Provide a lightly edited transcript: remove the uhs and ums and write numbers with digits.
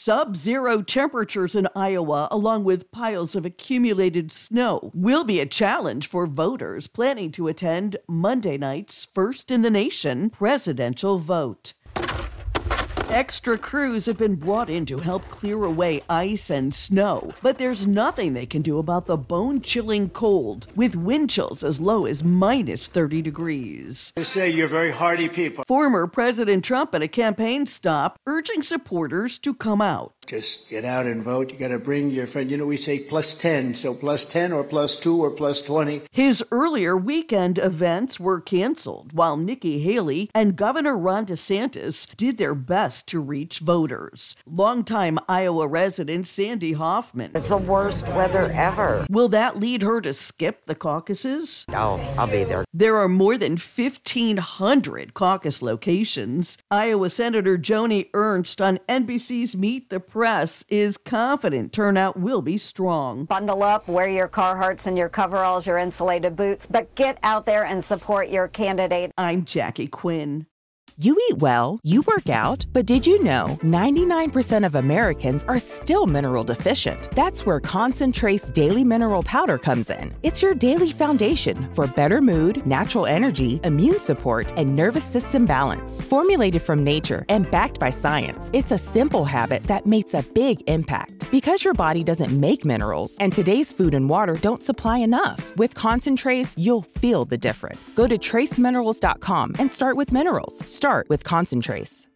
Sub-zero temperatures in Iowa, along with piles of accumulated snow, will be a challenge for voters planning to attend Monday night's first-in-the-nation presidential vote. Extra crews have been brought in to help clear away ice and snow, but there's nothing they can do about the bone-chilling cold, with wind chills as low as minus 30 degrees. They say you're very hardy people. Former President Trump at a campaign stop urging supporters to come out. Just get out and vote. You got to bring your friend. You know, we say plus 10, so plus 10 or plus 2 or plus 20. His earlier weekend events were canceled, while Nikki Haley and Governor Ron DeSantis did their best to reach voters. Longtime Iowa resident Sandy Hoffman. It's the worst weather ever. Will that lead her to skip the caucuses? Oh, I'll be there. There are more than 1,500 caucus locations. Iowa Senator Joni Ernst on NBC's Meet the Press is confident turnout will be strong. Bundle up, wear your Carhartts and your coveralls, your insulated boots, but get out there and support your candidate. I'm Jackie Quinn. You eat well, you work out, but did you know 99% of Americans are still mineral deficient? That's where Concentrate's Daily Mineral Powder comes in. It's your daily foundation for better mood, natural energy, immune support, and nervous system balance. Formulated from nature and backed by science, it's a simple habit that makes a big impact. Because your body doesn't make minerals, and today's food and water don't supply enough. With Concentrates, you'll feel the difference. Go to traceminerals.com and start with minerals. Start with Concentrates.